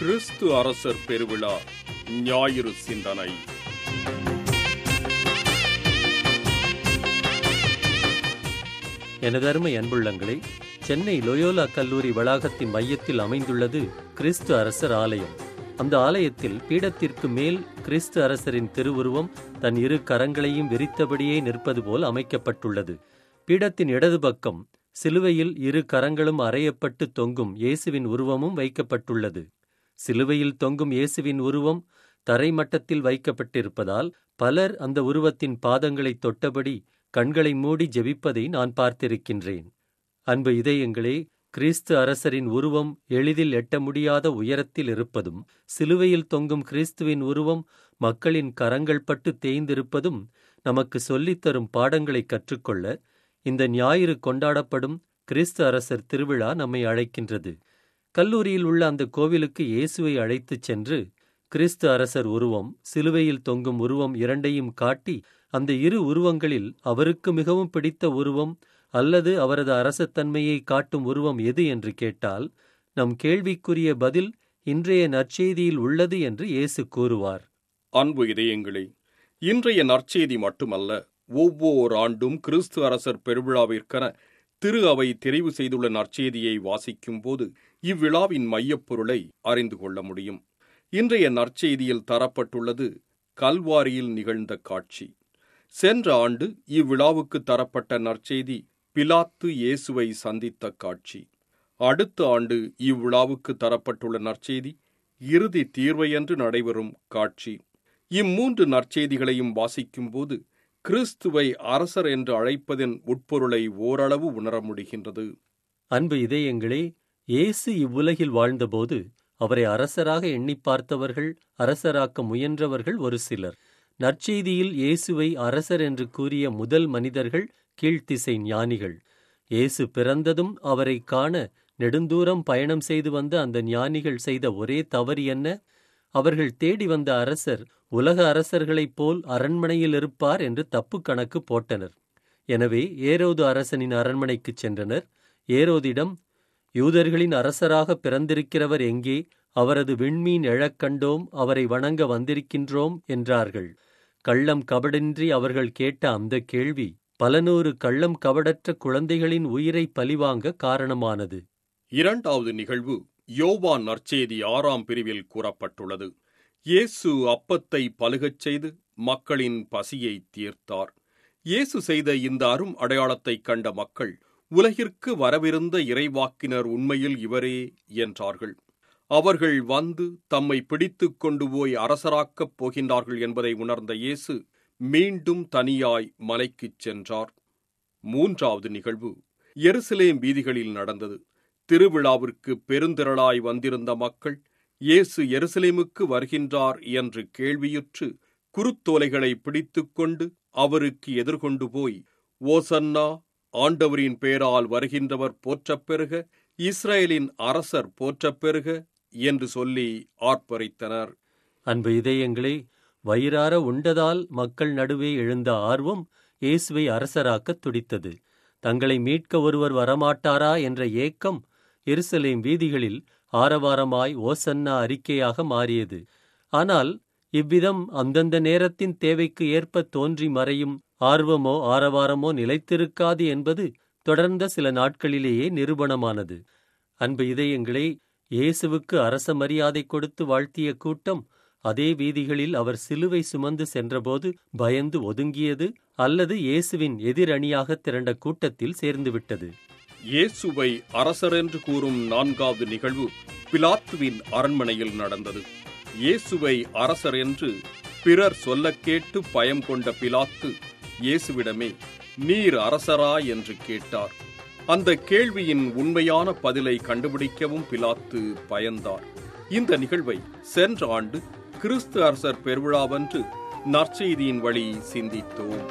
கிறிஸ்து அரசர் பெருவிழா ஞாயிறு சிந்தனை. எனதருமை அன்புள்ளங்களே, சென்னை லோயோலா கல்லூரி வளாகத்தின் மையத்தில் அமைந்துள்ளது கிறிஸ்து அரசர் ஆலயம். அந்த ஆலயத்தில் பீடத்திற்கு மேல் கிறிஸ்து அரசரின் திருவுருவம் தன் இரு கரங்களையும் விரித்தபடியே நிற்பது போல் அமைக்கப்பட்டுள்ளது. பீடத்தின் இடது பக்கம் சிலுவையில் இரு கரங்களும் அறையப்பட்டு தொங்கும் இயேசுவின் உருவமும் வைக்கப்பட்டுள்ளது. சிலுவையில் தொங்கும் இயேசுவின் உருவம் தரைமட்டத்தில் வைக்கப்பட்டிருப்பதால் பலர் அந்த உருவத்தின் பாதங்களை தொட்டபடி கண்களை மூடி ஜெபிப்பதை நான் பார்த்திருக்கின்றேன். அன்பு இதயங்களே, கிறிஸ்து அரசரின் உருவம் எளிதில் எட்ட முடியாத உயரத்தில் இருப்பதும், சிலுவையில் தொங்கும் கிறிஸ்துவின் உருவம் மக்களின் கரங்கள் பட்டு தேய்ந்திருப்பதும் நமக்கு சொல்லித்தரும் பாடங்களை கற்றுக்கொள்ள இந்த ஞாயிறு கொண்டாடப்படும் கிறிஸ்து அரசர் திருவிழா நம்மை அழைக்கின்றது. கல்லூரியில் உள்ள அந்த கோவிலுக்கு இயேசுவை அழைத்துச் சென்று கிறிஸ்து அரசர் உருவம், சிலுவையில் தொங்கும் உருவம் இரண்டையும் காட்டி அந்த இரு உருவங்களில் அவருக்கு மிகவும் பிடித்த உருவம் அல்லது அவரது அரசத்தன்மையை காட்டும் உருவம் எது என்று கேட்டால், நம் கேள்விக்குரிய பதில் இன்றைய நற்செய்தியில் உள்ளது என்று இயேசு கூறுவார். அன்பு இதயங்களே, இன்றைய நற்செய்தி மட்டுமல்ல, ஒவ்வொரு ஆண்டும் கிறிஸ்து அரசர் பெருவிழாவிற்கென திரு அவை தெரிவு செய்துள்ள நற்செய்தியை வாசிக்கும் போது இவ்விழாவின் மையப்பொருளை அறிந்து கொள்ள முடியும். இன்றைய நற்செய்தியில் தரப்பட்டுள்ளது கல்வாரியில் நிகழ்ந்த காட்சி. சென்ற ஆண்டு இவ்விழாவுக்கு தரப்பட்ட நற்செய்தி பிலாத்து இயேசுவை சந்தித்த காட்சி. அடுத்த ஆண்டு இவ்விழாவுக்கு தரப்பட்டுள்ள நற்செய்தி இறுதி தீர்வையன்று நடைபெறும் காட்சி. இம்மூன்று நற்செய்திகளையும் வாசிக்கும் போது கிறிஸ்துவை அரசர் என்று அழைப்பதன் உட்பொருளை ஓரளவு உணர முடிகின்றது. அன்பு இதயங்களே, இயேசு இவ்வுலகில் வாழ்ந்தபோது அவரை அரசராக எண்ணி பார்த்தவர்கள், அரசராக்க முயன்றவர்கள் ஒரு சிலர். நற்செய்தியில் இயேசுவை அரசர் என்று கூறிய முதல் மனிதர்கள் கீழ்த்திசை ஞானிகள். இயேசு பிறந்ததும் அவரை காண நெடுந்தூரம் பயணம் செய்து வந்த அந்த ஞானிகள் செய்த ஒரே தவறு என்ன? அவர்கள் தேடி வந்த அரசர் உலக அரசர்களைப் போல் அரண்மனையில் இருப்பார் என்று தப்பு கணக்கு போட்டனர். எனவே ஏரோது அரசனின் அரண்மனைக்குச் சென்றனர். ஏரோதிடம், யூதர்களின் அரசராக பிறந்திருக்கிறவர் எங்கே? அவரது விண்மீன் எழக் கண்டோம், அவரை வணங்க வந்திருக்கின்றோம் என்றார்கள். கள்ளம் கபடின்றி அவர்கள் கேட்ட அந்த கேள்வி பல நூறு கள்ளம் கபடற்ற குழந்தைகளின் உயிரை பலிவாங்க காரணமானது. இரண்டாவது நிகழ்வு யோவான் நற்செய்தி 6ஆம் பிரிவில் கூறப்பட்டுள்ளது. இயேசு அப்பத்தை பலுகச் செய்து மக்களின் பசியை தீர்த்தார். இயேசு செய்த இந்த அரும் அடையாளத்தைக் கண்ட மக்கள், உலகிற்கு வரவிருந்த இறைவாக்கினர் உண்மையில் இவரே என்றார்கள். அவர்கள் வந்து தம்மை பிடித்துக் கொண்டு போய் அரசராக்கப் போகின்றார்கள் என்பதை உணர்ந்த இயேசு மீண்டும் தனியாய் மலைக்குச் சென்றார். மூன்றாவது நிகழ்வு எருசலேம் வீதிகளில் நடந்தது. திருவிழாவிற்கு பெருந்திரளாய் வந்திருந்த மக்கள் இயேசு எருசலேமுக்கு வருகின்றார் என்று கேள்வியுற்று குருத்தோலைகளை பிடித்துக் கொண்டு அவருக்கு எதிர்கொண்டு போய், ஓசன்னா, ஆண்டவரின் பெயரால் வருகின்றவர் போற்றப் பெறுக, இஸ்ரேலின் அரசர் போற்றப் பெறுக என்று சொல்லி ஆர்ப்பரித்தனர். அன்பு இதயங்களே, வயிறார உண்டதால் மக்கள் நடுவே எழுந்த ஆர்வம் இயேசுவை அரசராக்கத் துடித்தது. தங்களை மீட்க ஒருவர் வரமாட்டாரா என்ற ஏக்கம் எருசலேம் வீதிகளில் ஆரவாரமாய் ஓசன்னா அறிக்கையாக மாறியது. ஆனால் இவ்விதம் அந்தந்த நேரத்தின் தேவைக்கு ஏற்ப தோன்றி மறையும் ஆர்வமோ ஆரவாரமோ நிலைத்திருக்காது என்பது தொடர்ந்த சில நாட்களிலேயே நிரூபணமானது. அன்பு இதயங்களே, இயேசுவுக்கு அரச மரியாதை கொடுத்து வாழ்த்திய கூட்டம் அதே வீதிகளில் அவர் சிலுவை சுமந்து சென்றபோது பயந்து ஒதுங்கியது அல்லது இயேசுவின் எதிரணியாக திரண்ட கூட்டத்தில் சேர்ந்துவிட்டது. இயேசுவை அரசர் என்று கூறும் 4வது நிகழ்வு பிலாத்துவின் அரண்மனையில் நடந்தது. இயேசுவை அரசர் என்று பிறர் சொல்லக் கேட்டு பயம் கொண்ட பிலாத்து இயேசுவிடமே, நீர் அரசரா என்று கேட்டார். அந்த கேள்வியின் உண்மையான பதிலை கண்டுபிடிக்கவும் பிலாத்து பயந்தார். இந்த நிகழ்வை சென்ற ஆண்டு கிறிஸ்து அரசர் பெருவிழாவன்று நற்செய்தியின் வழி சிந்தித்தோம்.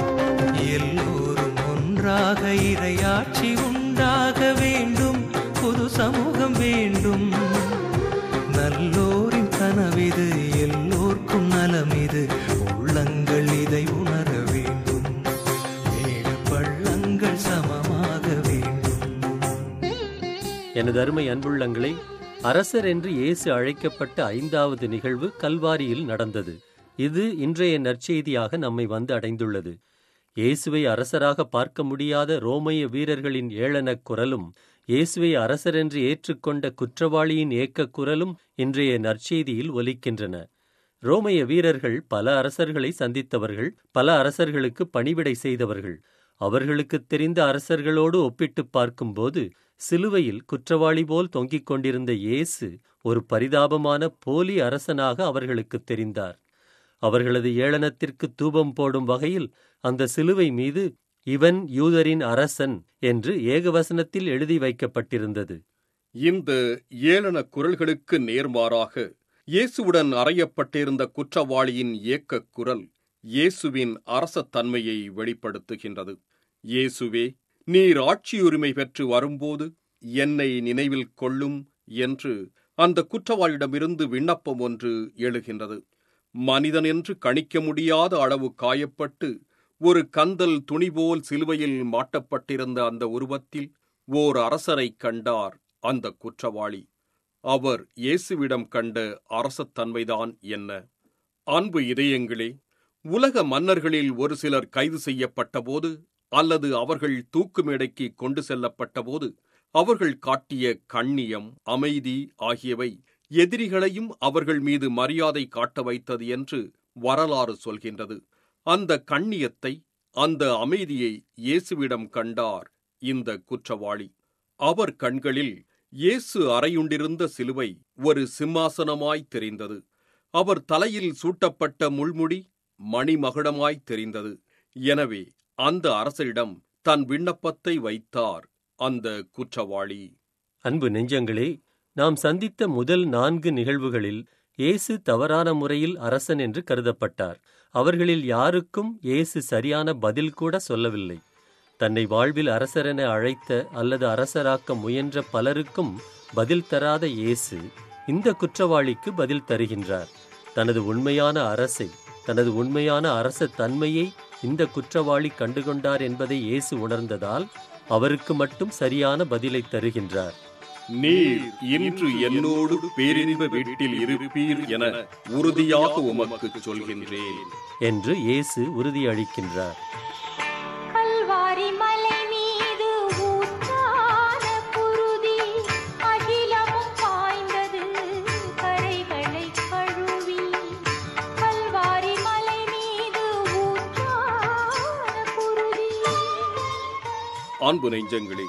எல்லோரும் ஒன்றாக இறையாட்சி உண்டாக வேண்டும், புது சமூகம் வேண்டும், நல்லோரின் கனவிது, எல்லோர்க்கும் நலமிது, உள்ளங்கள் இதை உணர வேண்டும், ஏழு பள்ளங்கள் சமமாக வேண்டும். எனது அருமை அன்புள்ளங்களை, அரசர் என்று இயேசு அழைக்கப்பட்ட 5வது நிகழ்வு கல்வாரியில் நடந்தது. இது இன்றைய நற்செய்தியாக நம்மை வந்து அடைந்துள்ளது. இயேசுவை அரசராக பார்க்க முடியாத ரோமைய வீரர்களின் ஏளனக் குரலும், இயேசுவை அரசர் என்று ஏற்றுக்கொண்ட குற்றவாளியின் ஏக்கக் குரலும் இன்றைய நற்செய்தியில் ஒலிக்கின்றன. ரோமைய வீரர்கள் பல அரசர்களை சந்தித்தவர்கள், பல அரசர்களுக்கு பணிவிடை செய்தவர்கள். அவர்களுக்குத் தெரிந்த அரசர்களோடு ஒப்பிட்டுப் பார்க்கும்போது சிலுவையில் குற்றவாளி போல் தொங்கிக் கொண்டிருந்த இயேசு ஒரு பரிதாபமான போலி அரசனாக அவர்களுக்குத் தெரிந்தார். அவர்களது ஏளனத்திற்கு தூபம் போடும் வகையில் அந்த சிலுவை மீது இவன் யூதரின் அரசன் என்று ஏகவசனத்தில் எழுதி வைக்கப்பட்டிருந்தது. இந்த ஏளன குரல்களுக்கு நேர்மாறாக இயேசுவுடன் அறையப்பட்டிருந்த குற்றவாளியின் ஏக்கக் குரல் இயேசுவின் அரசத்தன்மையை வெளிப்படுத்துகின்றது. இயேசுவே, நீர் ஆட்சியுரிமை பெற்று வரும்போது என்னை நினைவில் கொள்ளும் என்று அந்த குற்றவாளியிடமிருந்து விண்ணப்பம் ஒன்று எழுகின்றது. மனிதன் என்று கணிக்க முடியாத அளவு காயப்பட்டு ஒரு கந்தல் துணிபோல் சிலுவையில் மாட்டப்பட்டிருந்த அந்த உருவத்தில் ஓர் அரசரைக் கண்டார் அந்த குற்றவாளி. அவர் இயேசுவிடம் கண்ட அரசத்தன்மைதான் என்ன? அன்பு இதயங்களே, உலக மன்னர்களில் ஒரு சிலர் கைது செய்யப்பட்டபோது அல்லது அவர்கள் தூக்கு மேடைக்கு கொண்டு செல்லப்பட்டபோது அவர்கள் காட்டிய கண்ணியம், அமைதி ஆகியவை எதிரிகளையும் அவர்கள் மீது மரியாதை காட்ட வைத்தது என்று வரலாறு சொல்கின்றது. அந்த கண்ணியத்தை, அந்த அமைதியை இயேசுவிடம் கண்டார் இந்த குற்றவாளி. அவர் கண்களில் இயேசு அறையுண்டிருந்த சிலுவை ஒரு சிம்மாசனமாய் தெரிந்தது. அவர் தலையில் சூட்டப்பட்ட முள்முடி மணிமகுடமாய் தெரிந்தது. எனவே அந்த அரசரிடம் தன் விண்ணப்பத்தை வைத்தார் அந்த குற்றவாளி. அன்பு நெஞ்சங்களே, நாம் சந்தித்த முதல் 4 நிகழ்வுகளில் இயேசு தவறான முறையில் அரசன் என்று கருதப்பட்டார். அவர்களில் யாருக்கும் இயேசு சரியான பதில் கூட சொல்லவில்லை. தன்னை வாழ்வில் அரசரென அழைத்த அல்லது அரசராக்க முயன்ற பலருக்கும் பதில் தராத இயேசு இந்த குற்றவாளிக்கு பதில் தருகின்றார். தனது உண்மையான அரசை, தனது உண்மையான அரச தன்மையை இந்த குற்றவாளி கண்டுகொண்டார் என்பதை இயேசு உணர்ந்ததால் அவருக்கு மட்டும் சரியான பதிலை தருகின்றார். நீர் இன்று என்னோடு பேரின்ப வீட்டில் இருப்பீர் என உறுதியாக உமக்கு சொல்கின்றேன் என்று இயேசு உறுதியளிக்கின்றார். கல்வாரி மலை மீது ஊற்றான குருதி அகிலமும் பாய்ந்தது கரைகளை கழுவி. கல்வாரி மலை மீது ஊற்றான குருதி. அன்பு நெஞ்சங்களே,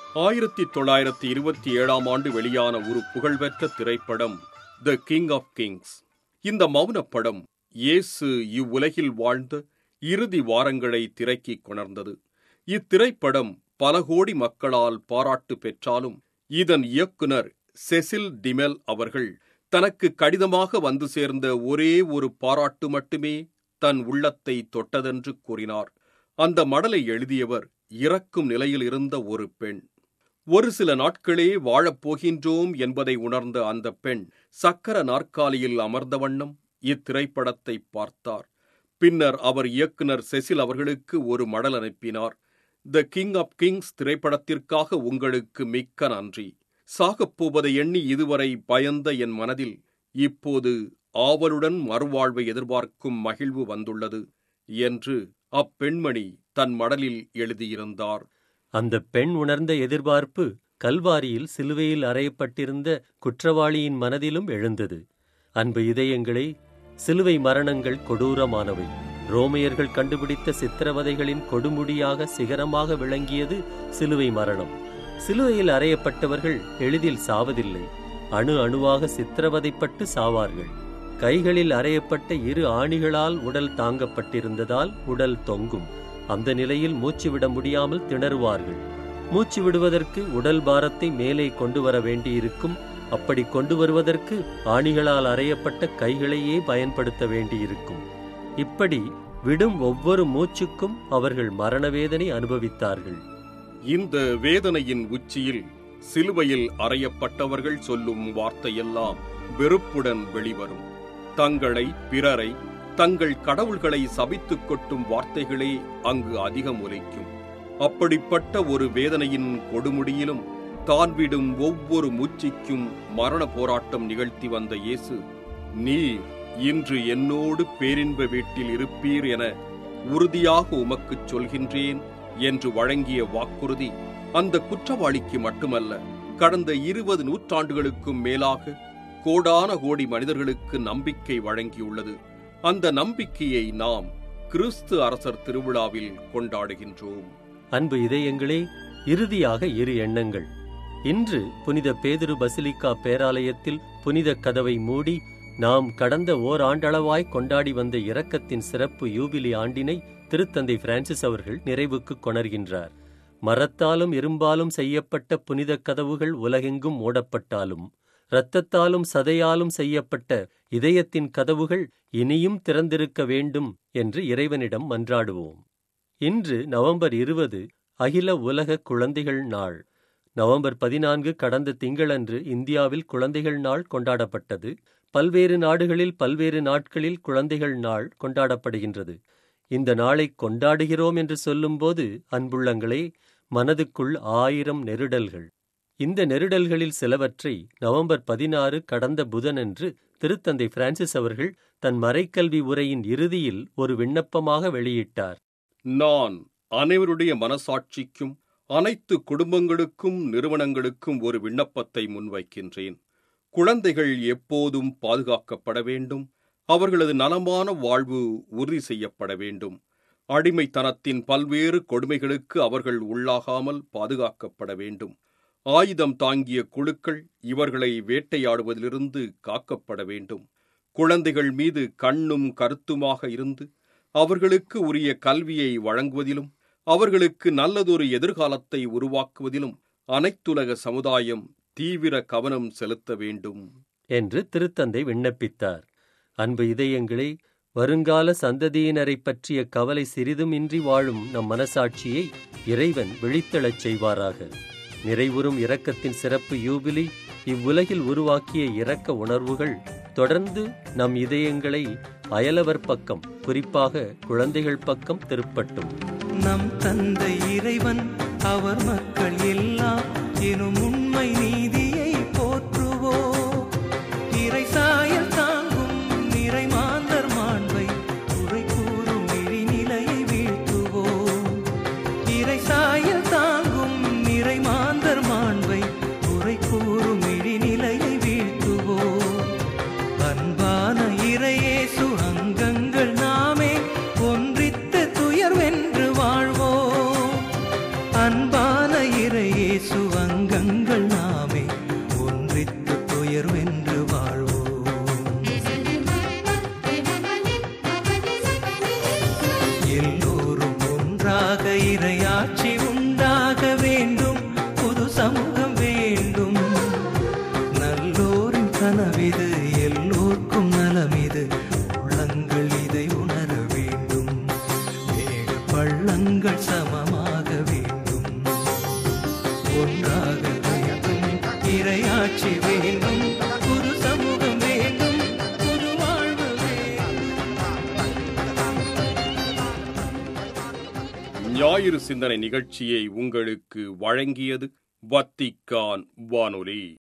1927ஆம் ஆண்டு வெளியான ஒரு புகழ்பெற்ற திரைப்படம் தி கிங் ஆஃப் கிங்ஸ். இந்த மௌனப் படம் இயேசு இவ்வுலகில் வாழ்ந்த இறுதி வாரங்களை திரைக்கு கொணர்ந்தது. இத்திரைப்படம் பல கோடி மக்களால் பாராட்டு பெற்றாலும் இதன் இயக்குனர் செசில் டிமெல் அவர்கள் தனக்கு கடிதமாக வந்து சேர்ந்த ஒரே ஒரு பாராட்டு மட்டுமே தன் உள்ளத்தை தொட்டதென்று கூறினார். அந்த மடலை எழுதியவர் இறக்கும் நிலையில் இருந்த ஒரு பெண். ஒரு சில நாட்களே வாழப்போகின்றோம் என்பதை உணர்ந்த அந்த பெண் சக்கர நாற்காலியில் அமர்ந்த வண்ணம் இத்திரைப்படத்தை பார்த்தார். பின்னர் அவர் இயக்குனர் செசில் அவர்களுக்கு ஒரு மடல் அனுப்பினார். தி கிங் ஆஃப் கிங்ஸ் திரைப்படத்திற்காக உங்களுக்கு மிக்க நன்றி. சாகப்போவதை எண்ணி இதுவரை பயந்த என் மனதில் இப்போது ஆவலுடன் மறுவாழ்வை எதிர்பார்க்கும் மகிழ்வு வந்துள்ளது என்று அப்பெண்மணி தன் மடலில் எழுதியிருந்தார். அந்த பெண் உணர்ந்த எதிர்பார்ப்பு கல்வாரியில் சிலுவையில் அறையப்பட்டிருந்த குற்றவாளியின் மனதிலும் எழுந்தது. அன்பு இதயங்களே, சிலுவை மரணங்கள் கொடூரமானவை. ரோமையர்கள் கண்டுபிடித்த சித்திரவதைகளின் கொடுமுடியாக சிகரமாக விளங்கியது சிலுவை மரணம். சிலுவையில் அறையப்பட்டவர்கள் எளிதில் சாவதில்லை. அணு அணுவாக சித்திரவதைப்பட்டு சாவார்கள். கைகளில் அறையப்பட்ட 2 ஆணிகளால் உடல் தாங்கப்பட்டிருந்ததால் உடல் தொங்கும். அந்த நிலையில் மூச்சு விட முடியாமல் திணறுவார்கள். மூச்சு விடுவதற்கு உடல் பாரத்தை மேலே கொண்டு வர வேண்டியிருக்கும். அப்படி கொண்டு வருவதற்கு ஆணிகளால் அறையப்பட்ட கைகளையே பயன்படுத்த வேண்டியிருக்கும். இப்படி விடும் ஒவ்வொரு மூச்சுக்கும் அவர்கள் மரண வேதனை அனுபவித்தார்கள். இந்த வேதனையின் உச்சியில் சிலுவையில் அறையப்பட்டவர்கள் சொல்லும் வார்த்தையெல்லாம் வெறுப்புடன் வெளிவரும். தங்களை, பிறரை, தங்கள் கடவுள்களை சபித்துக் கொட்டும் வார்த்தைகளே அங்கு அதிகம் ஒலிக்கும். அப்படிப்பட்ட ஒரு வேதனையின் கொடுமுடியிலும் தான் விடும் ஒவ்வொரு மூச்சுக்கும் மரண போராட்டம் நிகழ்த்தி வந்த இயேசு, நீர் இன்று என்னோடு பேரின்ப வீட்டில் இருப்பீர் என உறுதியாக உமக்குச் சொல்கின்றேன் என்று வழங்கிய வாக்குறுதி அந்த குற்றவாளிக்கு மட்டுமல்ல, கடந்த 20 நூற்றாண்டுகளுக்கும் மேலாக கோடான கோடி மனிதர்களுக்கு நம்பிக்கை வழங்கியுள்ளது. அந்த நம்பிக்கையை நாம் கிறிஸ்து அரசர் திருவிழாவில் கொண்டாடுகின்றோம். அன்பு இதயங்களே, இறுதியாக 2 எண்ணங்கள். இன்று புனித பேதுரு பசிலிக்கா பேராலயத்தில் புனித கதவை மூடி நாம் கடந்த ஓராண்டளவாய் கொண்டாடி வந்த இரக்கத்தின் சிறப்பு யூபிலி ஆண்டினை திருத்தந்தை பிரான்சிஸ் அவர்கள் நிறைவுக்கு கொணர்கின்றார். மரத்தாலும் இரும்பாலும் செய்யப்பட்ட புனித கதவுகள் உலகெங்கும் மூடப்பட்டாலும், இரத்தத்தாலும் சதையாலும் செய்யப்பட்ட இதயத்தின் கதவுகள் இனியும் திறந்திருக்க வேண்டும் என்று இறைவனிடம் மன்றாடுவோம். இன்று நவம்பர் 20 அகில உலக குழந்தைகள் நாள். நவம்பர் 14 கடந்த திங்களன்று இந்தியாவில் குழந்தைகள் நாள் கொண்டாடப்பட்டது. பல்வேறு நாடுகளில் பல்வேறு நாட்களில் குழந்தைகள் நாள் கொண்டாடப்படுகின்றது. இந்த நாளை கொண்டாடுகிறோம் என்று சொல்லும்போது அன்புள்ளங்களே, மனதுக்குள் 1000 நெருடல்கள். இந்த நெருடல்களில் சிலவற்றை நவம்பர் 16 கடந்த புதனன்று திருத்தந்தை பிரான்சிஸ் அவர்கள் தன் மறைக்கல்வி உரையின் இறுதியில் ஒரு விண்ணப்பமாக வெளியிட்டார். நான் அனைவருடைய மனசாட்சிக்கும் அனைத்து குடும்பங்களுக்கும் நிறுவனங்களுக்கும் ஒரு விண்ணப்பத்தை முன்வைக்கின்றேன். குழந்தைகள் எப்போதும் பாதுகாக்கப்பட வேண்டும். அவர்களது நலமான வாழ்வு உறுதி செய்யப்பட வேண்டும். அடிமைத்தனத்தின் பல்வேறு கொடுமைகளுக்கு அவர்கள் உள்ளாகாமல் பாதுகாக்கப்பட வேண்டும். ஆயுதம் தாங்கிய குழுக்கள் இவர்களை வேட்டையாடுவதிலிருந்து காக்கப்பட வேண்டும். குழந்தைகள் மீது கண்ணும் கருத்துமாக இருந்து அவர்களுக்கு உரிய கல்வியை வழங்குவதிலும் அவர்களுக்கு நல்லதொரு எதிர்காலத்தை உருவாக்குவதிலும் அனைத்துலக சமுதாயம் தீவிர கவனம் செலுத்த வேண்டும் என்று திருத்தந்தை விண்ணப்பித்தார். அன்பு இதயங்களே, வருங்கால சந்ததியினரை பற்றிய கவலை சிறிதும் இன்றி வாழும் நம் மனசாட்சியை இறைவன் விழித்தெழச் செய்வாராக. நிறைவுறும் இரக்கத்தின் சிறப்பு யூபிலி இவ்வுலகில் உருவாக்கிய இரக்க உணர்வுகள் தொடர்ந்து நம் இதயங்களை அயலவர் பக்கம், குறிப்பாக குழந்தைகள் பக்கம் திருப்பட்டும். நம் தந்தை இறைவன் அவர் மக்கள் எல்லாம் எனும் உண்மை நீதியை போற்றுவோம். இறை சாயல் தாங்கும் நிறை மாந்தர் மாண்பை உரை கூறும் நெறிநிலையை வீழ்த்துவோம். இறை சாயல் தாங்கும் நிறை மாந்தர் மாண்பை உரை கூறும் நெறிநிலையை வீழ்த்துவோம். அன்பான இறையேசு அங்கங்கள் நாமே ஒன்றித்து துயர்வென்று வாழ்வோம். அன்பான இறையேசு அங்கங்கள் நாமே ஒன்றித்து துயர்வென்று வாழ்வோம். எல்லோரும் ஒன்றாக இறையாட்சி உண்டாக வேண்டும். புது சமூகம் வேண்டும். நல்லோரின் கனவிது, எல்லோர்க்கும் நலமிது. உள்ளங்கள் இதை உணர வேண்டும். மேடு பள்ளங்கள் சமமாக வேண்டும். ஒன்றாக வேண்டும். இறையாட்சி வேண்டும். புது சமூகம் வேண்டும். புது வாழ்வு வேண்டும். ஞாயிறு சிந்தனை நிகழ்ச்சியை உங்களுக்கு வழங்கியது வத்திக்கான் வானொலி.